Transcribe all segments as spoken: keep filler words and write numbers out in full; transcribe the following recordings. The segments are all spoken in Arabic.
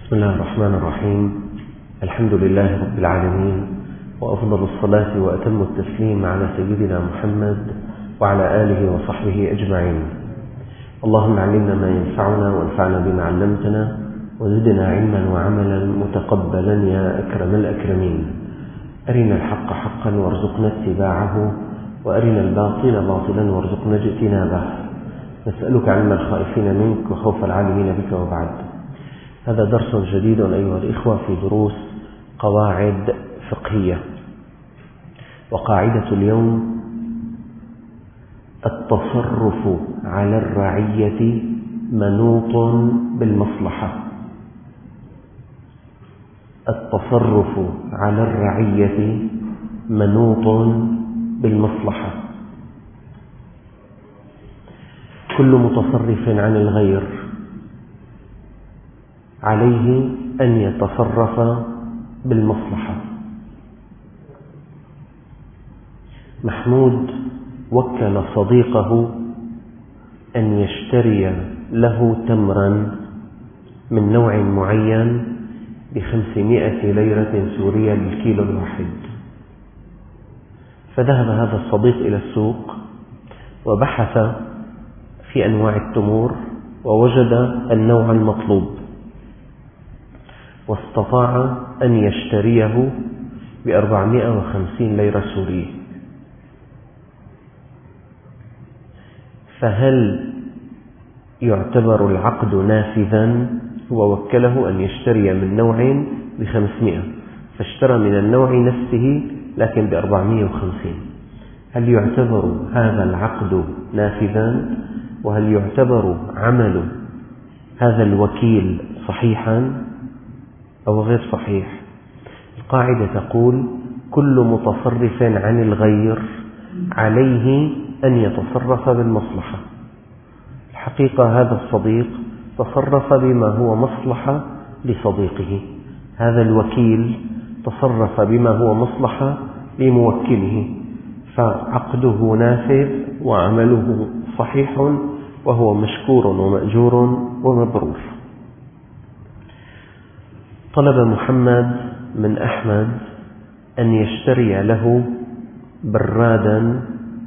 بسم الله الرحمن الرحيم. الحمد لله رب العالمين، وأفضل الصلاة وأتم التسليم على سيدنا محمد وعلى آله وصحبه أجمعين. اللهم علمنا ما ينفعنا وانفعنا بما علمتنا وزدنا علما وعملا متقبلا يا أكرم الأكرمين. أرنا الحق حقا وارزقنا اتباعه، وأرنا الباطل باطلا وارزقنا اجتنابه. نسألك علم الخائفين منك وخوف العالمين بك، وبعد. هذا درس جديد أيها الإخوة في دروس قواعد فقهية، وقاعدة اليوم: التصرف على الرعية منوط بالمصلحة. التصرف على الرعية منوط بالمصلحة. كل متصرف عن الغير عليه أن يتصرف بالمصلحة. محمود وكل صديقه أن يشتري له تمرا من نوع معين بخمسمائة ليرة سورية للكيلو الواحد. فذهب هذا الصديق إلى السوق وبحث في أنواع التمور ووجد النوع المطلوب، واستطاع أن يشتريه بأربعمائة وخمسين ليرة سورية. فهل يعتبر العقد نافذا؟ هو وكله أن يشتري من نوع بخمسمائة، فاشترى من النوع نفسه لكن بأربعمائة وخمسين. هل يعتبر هذا العقد نافذا؟ وهل يعتبر عمل هذا الوكيل صحيحا أو غير صحيح؟ القاعدة تقول: كل متصرف عن الغير عليه أن يتصرف بالمصلحة. الحقيقة هذا الصديق تصرف بما هو مصلحة لصديقه، هذا الوكيل تصرف بما هو مصلحة لموكله، فعقده نافذ وعمله صحيح، وهو مشكور ومأجور ومبرور. طلب محمد من أحمد أن يشتري له برادا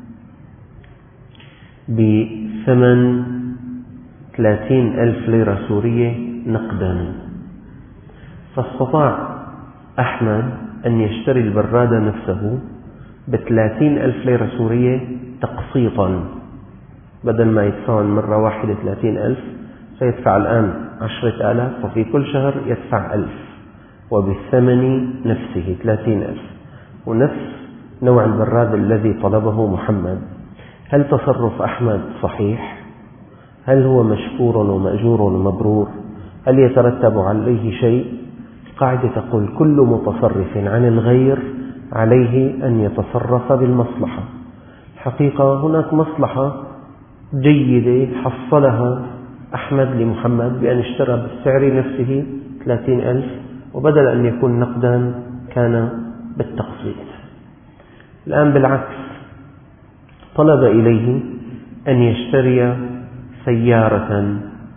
بثمن ثلاثين ألف ليرة سورية نقدا، فاستطاع أحمد أن يشتري البراد نفسه بثلاثين ألف ليرة سورية تقسيطا، بدل ما يدفع مرة واحدة ثلاثين ألف سيدفع الآن عشرة آلاف، وفي كل شهر يدفع ألف، وبالثمن نفسه ثلاثين ألف، ونفس نوع البراد الذي طلبه محمد. هل تصرف أحمد صحيح؟ هل هو مشكور ومأجور ومبرور؟ هل يترتب عليه شيء؟ القاعدة تقول: كل متصرف عن الغير عليه أن يتصرف بالمصلحة. الحقيقة هناك مصلحة جيدة حصلها أحمد لمحمد بأن اشترى بالسعر نفسه ثلاثين ألف، وبدل أن يكون نقدا كان بالتقسيط. الآن بالعكس، طلب إليه أن يشتري سيارة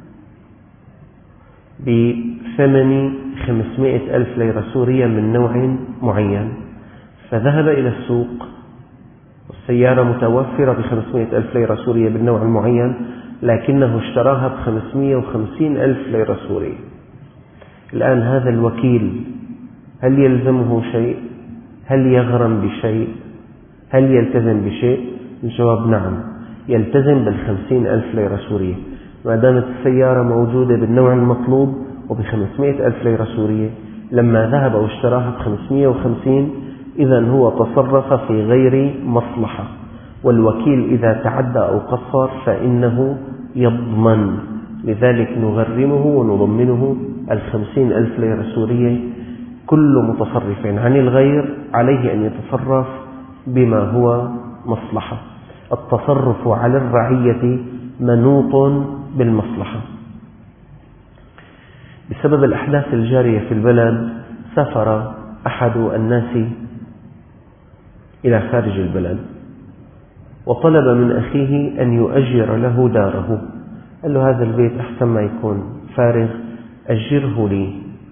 بثمن خمسمائة ألف ليرة سورية من نوع معين، فذهب إلى السوق والسيارة متوفرة بخمسمائة ألف ليرة سورية بالنوع المعين، لكنه اشتراها بخمسمائة وخمسين ألف ليرة سورية. الآن هذا الوكيل هل يلزمه شيء؟ هل يغرم بشيء؟ هل يلتزم بشيء؟ الجواب نعم، يلتزم بالخمسين ألف ليرة سورية ما دامت السيارة موجودة بالنوع المطلوب وبخمسمائة ألف ليرة سورية. لما ذهب واشتراها بخمسمائة وخمسين، إذن هو تصرف في غير مصلحة، والوكيل إذا تعدى أو قصر فإنه يضمن، لذلك نغرمه ونضمنه الخمسين ألف ليرة سورية. كل متصرف عن الغير عليه أن يتصرف بما هو مصلحة. التصرف على الرعية منوط بالمصلحة. بسبب الأحداث الجارية في البلد سافر أحد الناس إلى خارج البلد، وطلب من أخيه أن يؤجر له داره. قال له: هذا البيت أحسن ما يكون فارغ، أجره لي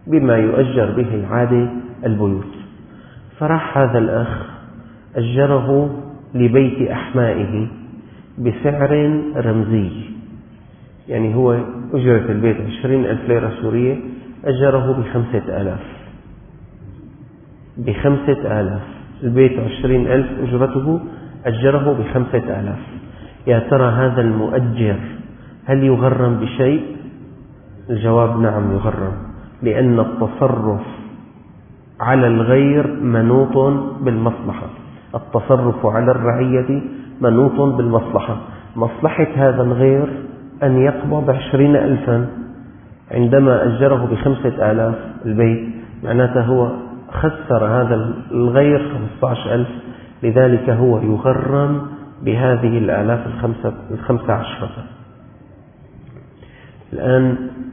بما يؤجر به العادة البيوت. فراح هذا الأخ أجره لبيت أحمائه بسعر رمزي، يعني هو أجرة البيت عشرين ألف ليرة سورية، أجره بخمسة آلاف بخمسة آلاف البيت عشرين ألف أجرته، أجره بخمسة آلاف. يا ترى هذا المؤجر هل يغرم بشيء؟ الجواب نعم يغرم، لأن التصرف على الغير منوط بالمصلحة. التصرف على الرعية منوط بالمصلحة. مصلحة هذا الغير أن يقبض عشرين ألفا، عندما أجره بخمسة آلاف البيت معناته هو خسر هذا الغير خمسة عشر ألف، لذلك هو يغرم بهذه الآلاف الخمسة, الخمسة عشرة. الآن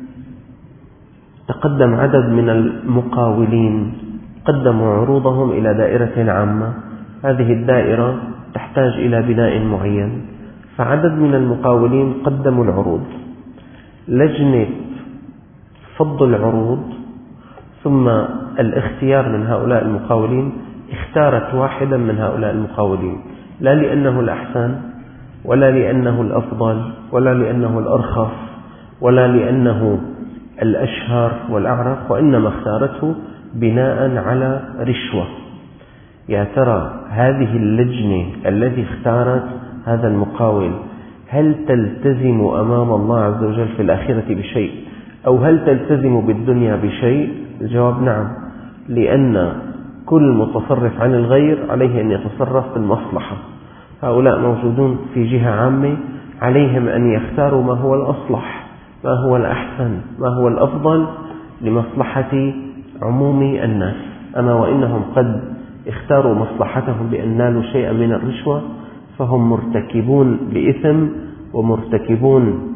تقدم عدد من المقاولين قدموا عروضهم إلى دائرة عامة، هذه الدائرة تحتاج إلى بناء معين، فعدد من المقاولين قدموا العروض. لجنة فض العروض ثم الاختيار من هؤلاء المقاولين اختارت واحدا من هؤلاء المقاولين، لا لأنه الأحسن ولا لأنه الأفضل ولا لأنه الأرخص ولا لأنه الأشهر والأعرف، وإنما اختارته بناء على رشوة. يا ترى هذه اللجنة التي اختارت هذا المقاول هل تلتزم أمام الله عز وجل في الآخرة بشيء، أو هل تلتزم بالدنيا بشيء؟ الجواب نعم، لأن كل متصرف عن الغير عليه أن يتصرف بالمصلحة. هؤلاء موجودون في جهة عامة، عليهم أن يختاروا ما هو الأصلح، ما هو الأحسن، ما هو الأفضل لمصلحة عموم الناس. أما وإنهم قد اختاروا مصلحتهم بأن نالوا شيئا من الرشوة، فهم مرتكبون لإثم ومرتكبون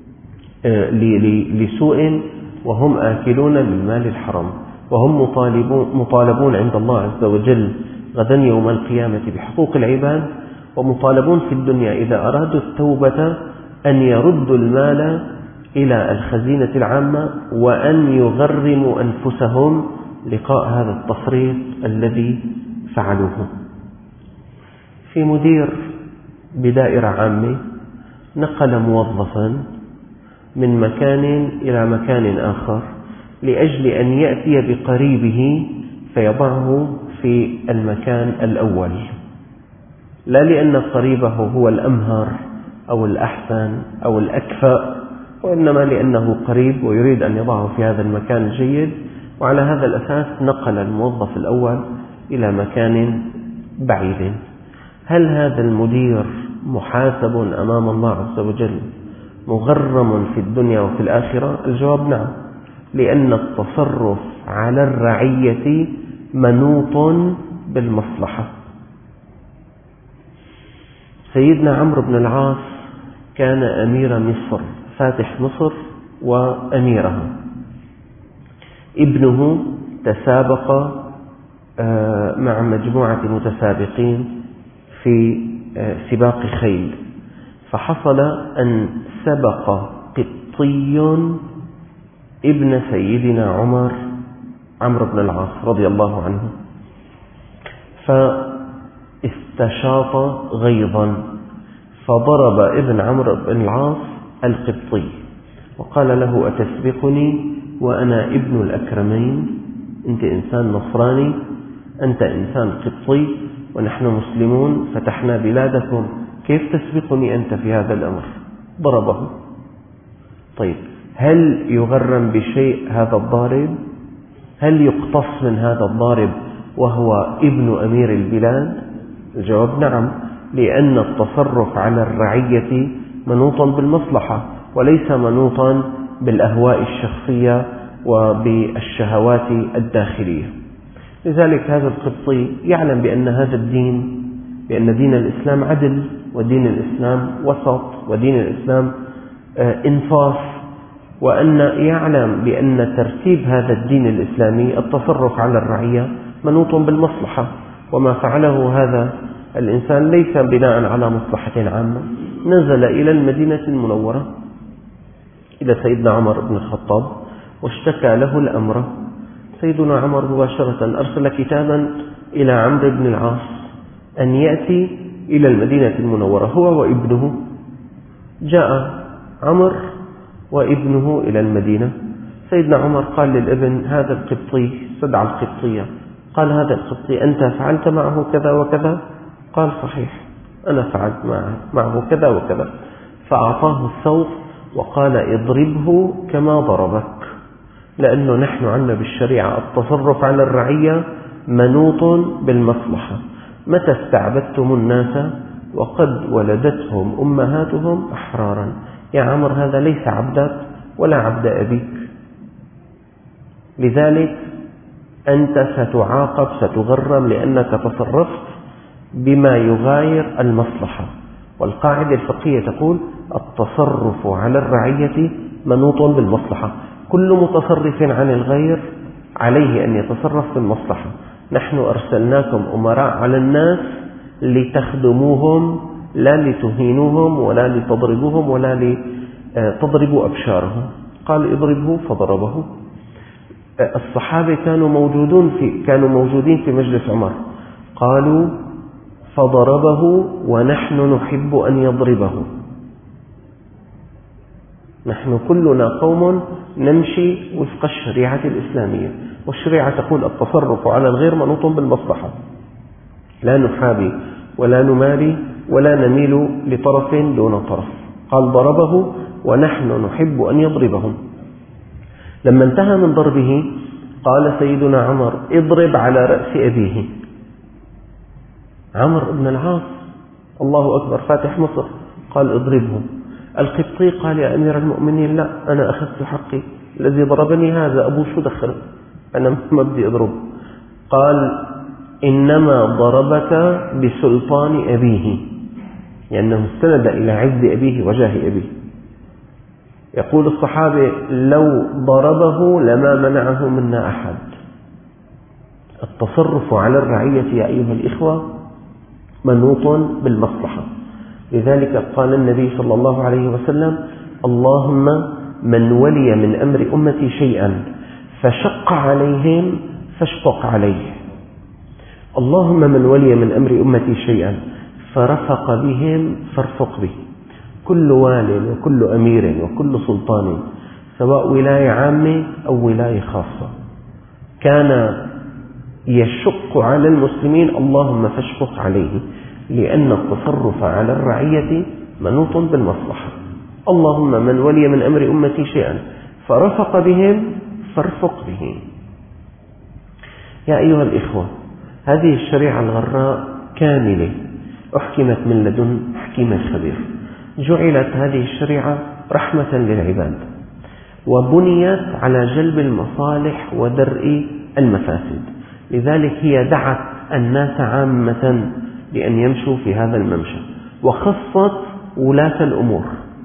لسوء، وهم آكلون من مال الحرام، وهم مطالبون, مطالبون عند الله عز وجل غدا يوم القيامة بحقوق العباد، ومطالبون في الدنيا إذا أرادوا التوبة أن يردوا المال إلى الخزينة العامة، وأن يغرموا أنفسهم لقاء هذا التفريط الذي فعلوه. في مدير بدائرة عامة نقل موظفا من مكان إلى مكان آخر لأجل أن يأتي بقريبه فيضعه في المكان الأول، لا لأن قريبه هو الأمهر أو الأحسن أو الأكفأ، وإنما لأنه قريب ويريد أن يضعه في هذا المكان الجيد، وعلى هذا الأساس نقل الموظف الأول إلى مكان بعيد. هل هذا المدير محاسب أمام الله عز وجل مغرم في الدنيا وفي الآخرة؟ الجواب نعم، لأن التصرف على الرعية منوط بالمصلحة. سيدنا عمرو بن العاص كان أمير مصر، فاتح مصر وأميرها. ابنه تسابق مع مجموعة متسابقين في سباق خيل، فحصل أن سبق قبطي ابن سيدنا عمر عمرو بن العاص رضي الله عنه، فاستشاط غيظا فضرب ابن عمرو بن العاص القبطي وقال له: أتسبقني وأنا ابن الأكرمين؟ أنت إنسان نصراني، أنت إنسان قبطي، ونحن مسلمون فتحنا بلادكم، كيف تسبقني أنت في هذا الأمر؟ ضربه. طيب، هل يغرم بشيء هذا الضارب؟ هل يقتص من هذا الضارب وهو ابن أمير البلاد؟ الجواب نعم، لأن التصرف على الرعية منوطا بالمصلحة وليس منوطا بالأهواء الشخصية وبالشهوات الداخلية. لذلك هذا القبطي يعلم بأن هذا الدين، بأن دين الإسلام عدل، ودين الإسلام وسط، ودين الإسلام إنصاف، وأن يعلم بأن ترتيب هذا الدين الإسلامي التصرف على الرعية منوط بالمصلحة، وما فعله هذا الإنسان ليس بناء على مصلحة عامة. نزل إلى المدينة المنورة إلى سيدنا عمر بن الخطاب واشتكى له الأمر، سيدنا عمر مباشرة أرسل كتابا إلى عمرو بن العاص أن يأتي إلى المدينة المنورة هو وابنه. جاء عمر وابنه إلى المدينة. سيدنا عمر قال للابن: هذا القبطي، استدعى القبطية، قال: هذا القبطي أنت فعلت معه كذا وكذا؟ قال: صحيح، أنا فعلت معه, معه كذا وكذا. فأعطاه الثوب وقال: اضربه كما ضربك، لأنه نحن عندنا بالشريعة التصرف على الرعية منوط بالمصلحة. متى استعبدتم الناس وقد ولدتهم أمهاتهم أحرارا؟ يا عمر، هذا ليس عبدك ولا عبد أبيك، لذلك أنت ستعاقب، ستغرم، لأنك تصرفت بما يغاير المصلحة. والقاعدة الفقهية تقول: التصرف على الرعية منوط بالمصلحة. كل متصرف عن الغير عليه أن يتصرف بالمصلحة. نحن أرسلناكم أمراء على الناس لتخدموهم، لا لتهينوهم ولا لتضربوهم ولا لتضربوا أبشارهم. قال: اضربه، فضربه. الصحابة كانوا موجودون في كانوا موجودين في مجلس عمر، قالوا: فضربه ونحن نحب أن يضربه. نحن كلنا قوم نمشي وفق الشريعة الإسلامية، والشريعة تقول: التصرف على الغير منوط بالمصلحة، لا نحابي ولا نماري ولا نميل لطرف دون طرف. قال: ضربه ونحن نحب أن يضربهم. لما انتهى من ضربه قال سيدنا عمر: اضرب على رأس أبيه. عمرو بن العاص، الله أكبر، فاتح مصر، قال: اضربه. القبطي قال: يا أمير المؤمنين، لا، أنا أخذت حقي، الذي ضربني هذا أبوه، شو دخل، أنا ما بدي أضرب. قال: إنما ضربك بسلطان أبيه، لأنه استند إلى عز أبيه وجاه أبيه. يقول الصحابة: لو ضربه لما منعه منا أحد. التصرف على الرعية يا أيها الإخوة منوط بالمصلحة. لذلك قال النبي صلى الله عليه وسلم: اللهم من ولي من أمر أمتي شيئا فشق عليهم فاشفق عليه. اللهم من ولي من أمر أمتي شيئا فرفق بهم فارفق به. كل وال وكل أمير وكل سلطان، سواء ولاية عامة أو ولاية خاصة، كان يشق على المسلمين، اللهم فاشفق عليه، لأن التصرف على الرعية منوط بالمصلحة. اللهم من ولي من أمر أمتي شيئا فرفق بهم فارفق بهم. يا أيها الإخوة، هذه الشريعة الغراء كاملة أحكمت من لدن حكيم خبير. جعلت هذه الشريعة رحمة للعباد، وبنيت على جلب المصالح ودرء المفاسد. لذلك هي دعت الناس عامة بأن يمشوا في هذا الممشى، وخصت ولاة الأمور.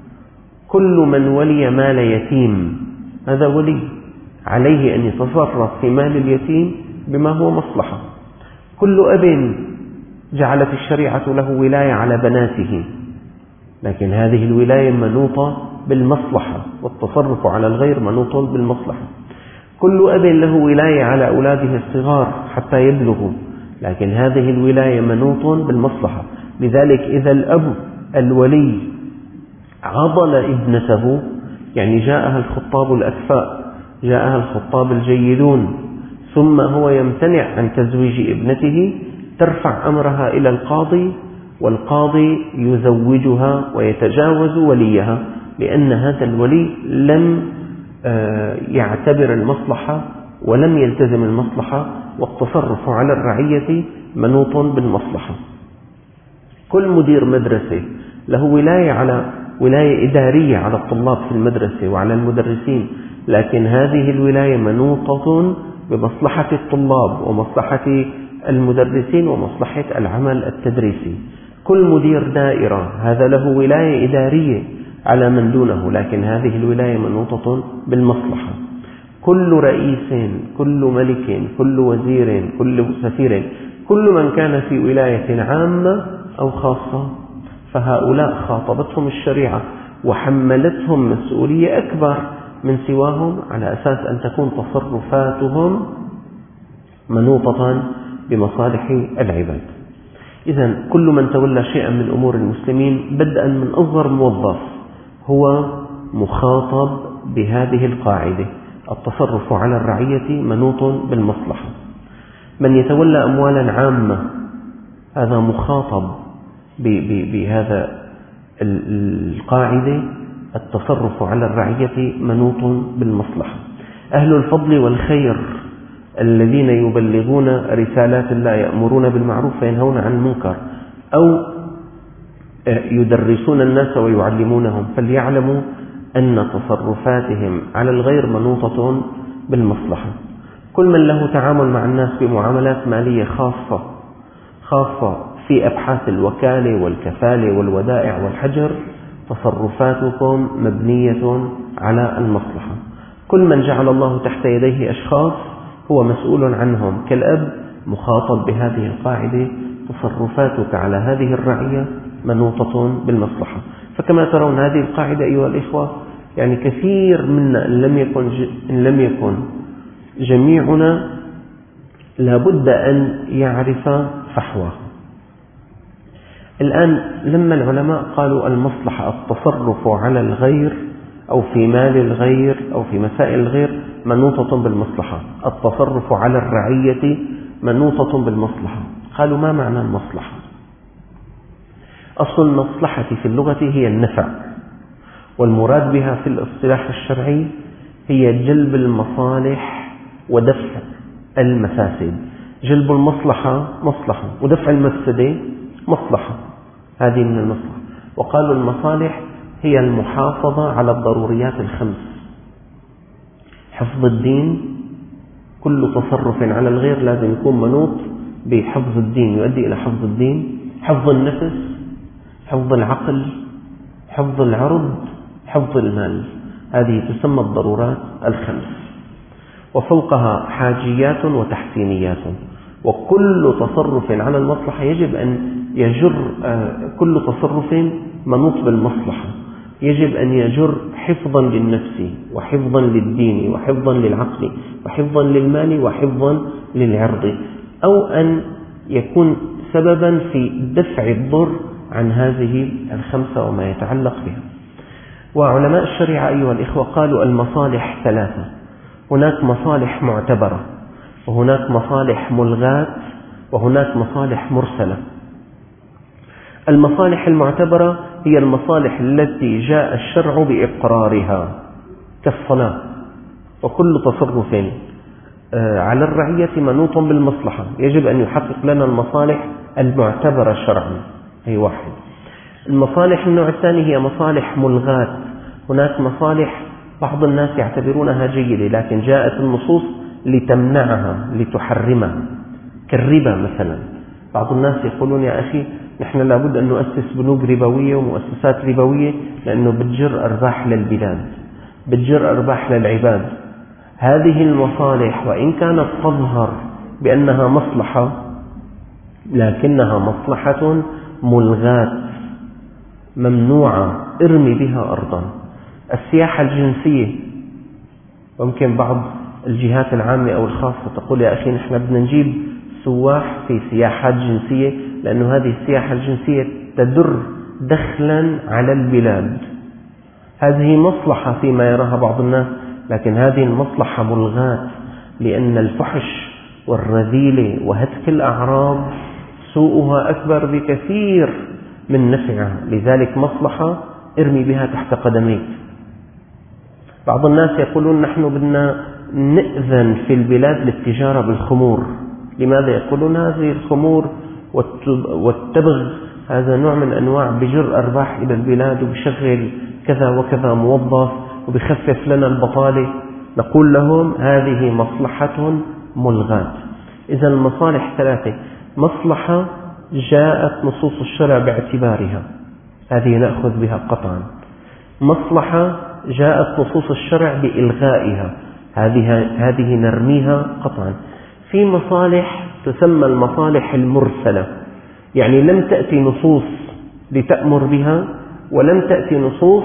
كل من ولي مال يتيم هذا ولي، عليه أن يتصرف في مال اليتيم بما هو مصلحة. كل أب جعلت الشريعة له ولاية على بناته، لكن هذه الولاية منوطة بالمصلحة، والتصرف على الغير منوط بالمصلحة. كل أب له ولاية على أولاده الصغار حتى يبلغوا، لكن هذه الولاية منوط بالمصلحة. لذلك إذا الأب الولي عضل ابنته، يعني جاءها الخطاب الأكفاء، جاءها الخطاب الجيدون، ثم هو يمتنع عن تزويج ابنته، ترفع أمرها إلى القاضي، والقاضي يزوجها ويتجاوز وليها، لأن هذا الولي لم يعتبر المصلحة ولم يلتزم المصلحة، والتصرف على الرعية منوط بالمصلحة. كل مدير مدرسة له ولاية على ولاية إدارية على الطلاب في المدرسة وعلى المدرسين، لكن هذه الولاية منوطة بمصلحة الطلاب ومصلحة المدرسين ومصلحة العمل التدريسي. كل مدير دائرة هذا له ولاية إدارية على من دونه، لكن هذه الولاية منوطة بالمصلحة. كل رئيس، كل ملك، كل وزير، كل سفير، كل من كان في ولاية عامة أو خاصة، فهؤلاء خاطبتهم الشريعة وحملتهم مسؤولية أكبر من سواهم، على أساس أن تكون تصرفاتهم منوطة بمصالح العباد. إذن كل من تولى شيئا من أمور المسلمين بدءا من أصغر موظف هو مخاطب بهذه القاعدة: التصرف على الرعية منوط بالمصلحة. من يتولى أموالا عامة هذا مخاطب بهذا القاعدة: التصرف على الرعية منوط بالمصلحة. أهل الفضل والخير الذين يبلغون رسالات الله، يأمرون بالمعروف وينهون عن المنكر، أو يدرسون الناس ويعلمونهم، فليعلموا أن تصرفاتهم على الغير منوطة بالمصلحة. كل من له تعامل مع الناس بمعاملات مالية خاصة خاصة في أبحاث الوكالة والكفالة والودائع والحجر، تصرفاتكم مبنية على المصلحة. كل من جعل الله تحت يديه أشخاص هو مسؤول عنهم كالأب، مخاطب بهذه القاعدة: تصرفاتك على هذه الرعية منوطة بالمصلحة. فكما ترون هذه القاعدة أيها الإخوة، يعني كثير منا إن لم يكن, إن لم يكن جميعنا لابد أن يعرف فحواه. الآن لما العلماء قالوا المصلحة التصرف على الغير أو في مال الغير أو في مسائل الغير منوطة بالمصلحة، التصرف على الرعية منوطة بالمصلحة، قالوا ما معنى المصلحة؟ أصل المصلحة في اللغة هي النفع، والمراد بها في الاصطلاح الشرعي هي جلب المصالح ودفع المفاسد. جلب المصلحة مصلحة، ودفع المفسدة مصلحة، هذه من المصلحة. وقالوا المصالح هي المحافظة على الضروريات الخمس: حفظ الدين، كل تصرف على الغير لازم يكون منوط بحفظ الدين، يؤدي إلى حفظ الدين، حفظ النفس، حفظ العقل، حفظ العرض، حفظ المال، هذه تسمى الضرورات الخمس. وفوقها حاجيات وتحسينيات. وكل تصرف على المصلحة يجب أن يجر، كل تصرف منوط بالمصلحة يجب أن يجر حفظا للنفس وحفظا للدين وحفظا للعقل وحفظا للمال وحفظا للعرض، أو أن يكون سببا في دفع الضر عن هذه الخمسة وما يتعلق بها. وعلماء الشريعة أيها الإخوة قالوا المصالح ثلاثة: هناك مصالح معتبرة، وهناك مصالح ملغاة، وهناك مصالح مرسلة. المصالح المعتبرة هي المصالح التي جاء الشرع بإقرارها كالصلاة، وكل تصرف على الرعية منوط بالمصلحة يجب أن يحقق لنا المصالح المعتبرة شرعا، هي واحد. المصالح النوع الثاني هي مصالح ملغاة. هناك مصالح بعض الناس يعتبرونها جيدة لكن جاءت النصوص لتمنعها لتحرمها، كالربا مثلا. بعض الناس يقولون يا أخي نحن لابد أن نؤسس بنوك ربوية ومؤسسات ربوية لأنه بتجر أرباح للبلاد، بتجر أرباح للعباد. هذه المصالح وإن كانت تظهر بأنها مصلحة لكنها مصلحة ملغاة ممنوعة، ارمي بها أرضا. السياحة الجنسية، ممكن بعض الجهات العامة أو الخاصة تقول يا أخي نحن بدنا نجيب سواح في سياحات جنسية لأن هذه السياحة الجنسية تدر دخلا على البلاد. هذه مصلحة فيما يراها بعض الناس، لكن هذه المصلحة ملغاة، لأن الفحش والرذيلة وهتك الأعراض سوءها أكبر بكثير من نفعها، لذلك مصلحة ارمي بها تحت قدميك. بعض الناس يقولون نحن بدنا نأذن في البلاد للتجارة بالخمور. لماذا؟ يقولون هذه الخمور والتبغ هذا نوع من أنواع بجر أرباح إلى البلاد وبشغل كذا وكذا موظف وبخفف لنا البطالة. نقول لهم هذه مصلحة ملغاة. إذا المصالح ثلاثة: مصلحة جاءت نصوص الشرع باعتبارها، هذه نأخذ بها قطعا. مصلحة جاءت نصوص الشرع بإلغائها، هذه هذه نرميها قطعا. في مصالح تسمى المصالح المرسلة، يعني لم تأتي نصوص لتأمر بها ولم تأتي نصوص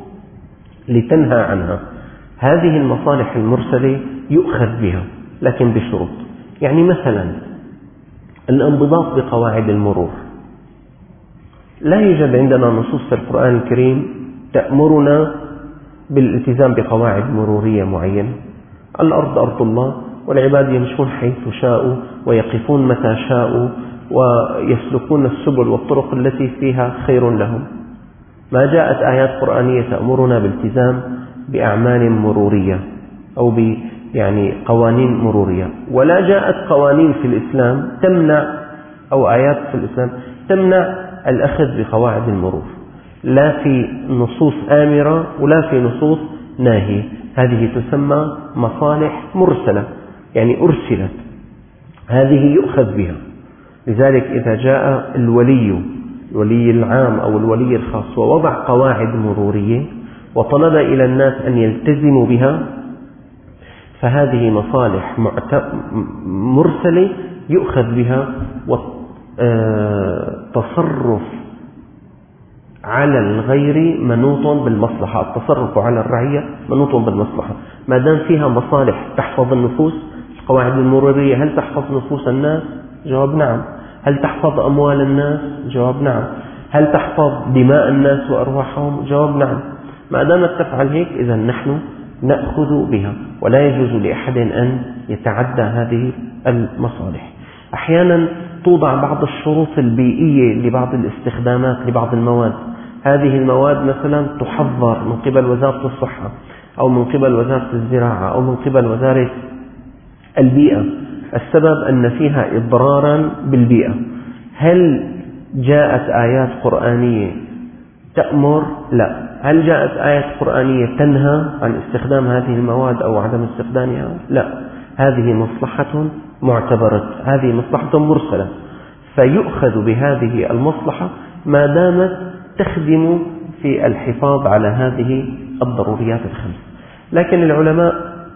لتنهى عنها. هذه المصالح المرسلة يؤخذ بها لكن بشروط. يعني مثلا الانضباط بقواعد المرور، لا يوجد عندنا نصوص في القرآن الكريم تأمرنا بالالتزام بقواعد مرورية معينة. الأرض أرض الله، والعباد يمشون حيث شاءوا ويقفون متى شاءوا ويسلكون السبل والطرق التي فيها خير لهم. ما جاءت آيات قرآنية تأمرنا بالالتزام بأعمال مرورية أو ب يعني قوانين مرورية، ولا جاءت قوانين في الإسلام تمنع أو آيات في الإسلام تمنع الأخذ بقواعد المرور، لا في نصوص آمرة ولا في نصوص ناهية. هذه تسمى مصالح مرسلة، يعني أرسلت، هذه يؤخذ بها. لذلك إذا جاء الولي الولي العام أو الولي الخاص ووضع قواعد مرورية وطلب إلى الناس أن يلتزموا بها، فهذه مصالح مرسلة يؤخذ بها، والتصرف على الغير منوط بالمصلحة، التصرف على الرعية منوط بالمصلحة. ما دام فيها مصالح تحفظ النفوس، القواعد المرورية هل تحفظ نفوس الناس؟ جواب نعم. هل تحفظ أموال الناس؟ جواب نعم. هل تحفظ دماء الناس وأرواحهم؟ جواب نعم. ما دامت تفعل هيك إذا نحن نأخذ بها، ولا يجوز لأحد أن يتعدى هذه المصالح. أحيانا توضع بعض الشروط البيئية لبعض الاستخدامات لبعض المواد، هذه المواد مثلا تحظر من قبل وزارة الصحة أو من قبل وزارة الزراعة أو من قبل وزارة البيئة، السبب أن فيها إضرارا بالبيئة. هل جاءت آيات قرآنية تأمر؟ لا. هل جاءت آيات قرآنية تنهى عن استخدام هذه المواد أو عدم استخدامها؟ لا. هذه مصلحة معتبرة، هذه مصلحة مرسلة، فيؤخذ بهذه المصلحة ما دامت تخدم في الحفاظ على هذه الضروريات الخمس. لكن العلماء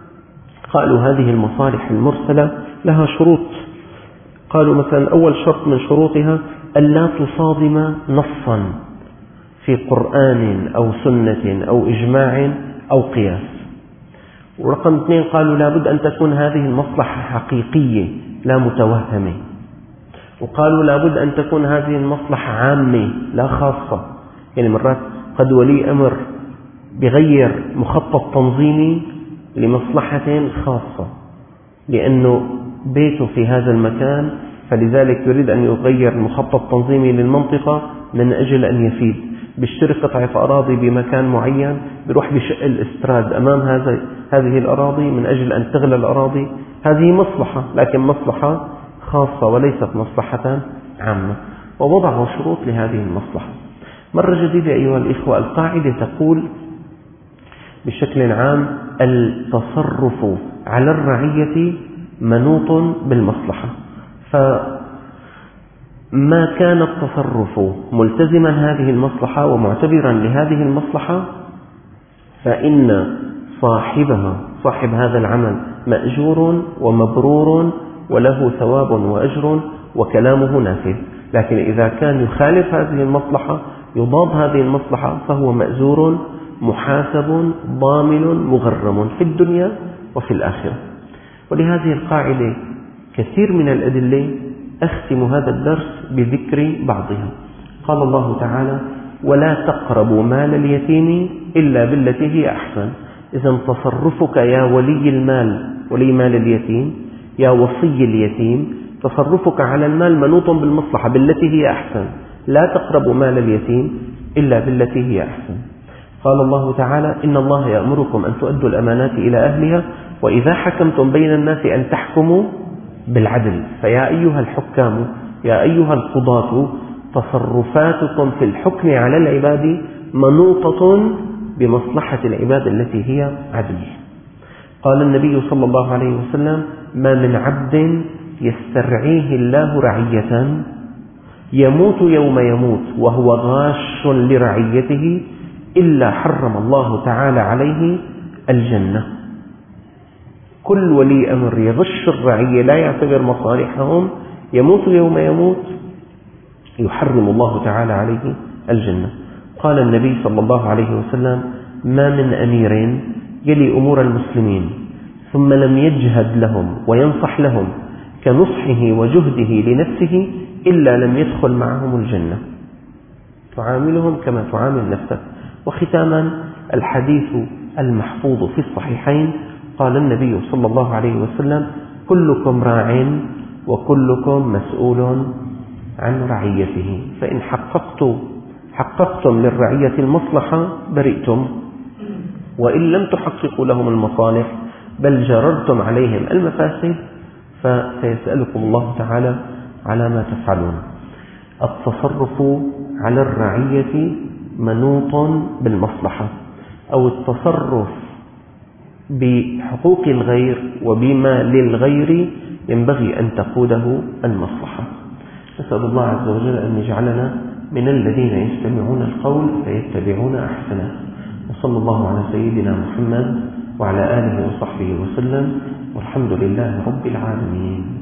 قالوا هذه المصالح المرسلة لها شروط. قالوا مثلا أول شرط من شروطها ألا تصادم نصا في قرآن أو سنة أو إجماع أو قياس. ورقم اثنين قالوا لابد أن تكون هذه المصلحة حقيقية لا متوهمة. وقالوا لابد أن تكون هذه المصلحة عامة لا خاصة، يعني مرات قد ولي أمر بغير مخطط تنظيمي لمصلحة خاصة لأنه بيته في هذا المكان، فلذلك يريد أن يغير المخطط التنظيمي للمنطقة من أجل أن يفيد. بيشتري قطعة أراضي بمكان معين، بيروح بشق الاستراد أمام هذا هذه الأراضي من أجل أن تغلى الأراضي. هذه مصلحة، لكن مصلحة خاصة وليست مصلحة عامة، ووضعوا شروط لهذه المصلحة. مرة جديدة أيها الإخوة، القاعدة تقول بشكل عام التصرف على الرعية منوط بالمصلحة، فما كان التصرف ملتزما هذه المصلحة ومعتبرا لهذه المصلحة فإن صاحبها صاحب هذا العمل مأجور ومبرور وله ثواب وأجر وكلامه نافذ. لكن إذا كان يخالف هذه المصلحة يضاد هذه المصلحة فهو مأزور محاسب ضامن مغرم في الدنيا وفي الآخرة. ولهذه القاعدة كثير من الأدلة أختم هذا الدرس بذكر بعضها. قال الله تعالى: ولا تقربوا مال اليتيم إلا بالتي هي أحسن. إذن تصرفك يا ولي المال، ولي مال اليتيم، يا وصي اليتيم، تصرفك على المال منوط بالمصلحة بالتي هي أحسن. لا تقربوا مال اليتيم إلا بالتي هي أحسن. قال الله تعالى: إن الله يأمركم أن تؤدوا الأمانات إلى أهلها وإذا حكمتم بين الناس أن تحكموا بالعدل. فيا أيها الحكام، يا أيها القضاة، تصرفاتكم في الحكم على العباد منوطة بمصلحة العباد التي هي عدل. قال النبي صلى الله عليه وسلم: ما من عبد يسترعيه الله رعية يموت يوم يموت وهو غاش لرعيته إلا حرم الله تعالى عليه الجنة. كل ولي أمر يغش الرعية لا يعتبر مصالحهم يموت يوم يموت يحرم الله تعالى عليه الجنة. قال النبي صلى الله عليه وسلم: ما من أمير يلي أمور المسلمين ثم لم يجهد لهم وينصح لهم كنصحه وجهده لنفسه إلا لم يدخل معهم الجنة. تعاملهم كما تعامل نفسك. وختاما الحديث المحفوظ في الصحيحين، قال النبي صلى الله عليه وسلم: كلكم راع وكلكم مسؤول عن رعيته، فإن حققتم, حققتم للرعية المصلحة برئتم، وإن لم تحققوا لهم المصالح بل جررتم عليهم المفاسد فسيسألكم الله تعالى على ما تفعلون. التصرف على الرعية منوط بالمصلحة، أو التصرف بحقوق الغير وبما للغير ينبغي أن تقوده المصلحة. نسأل الله عز وجل أن يجعلنا من الذين يستمعون القول فيتبعون أحسنه. وصلى الله على سيدنا محمد وعلى آله وصحبه وسلم، والحمد لله رب العالمين.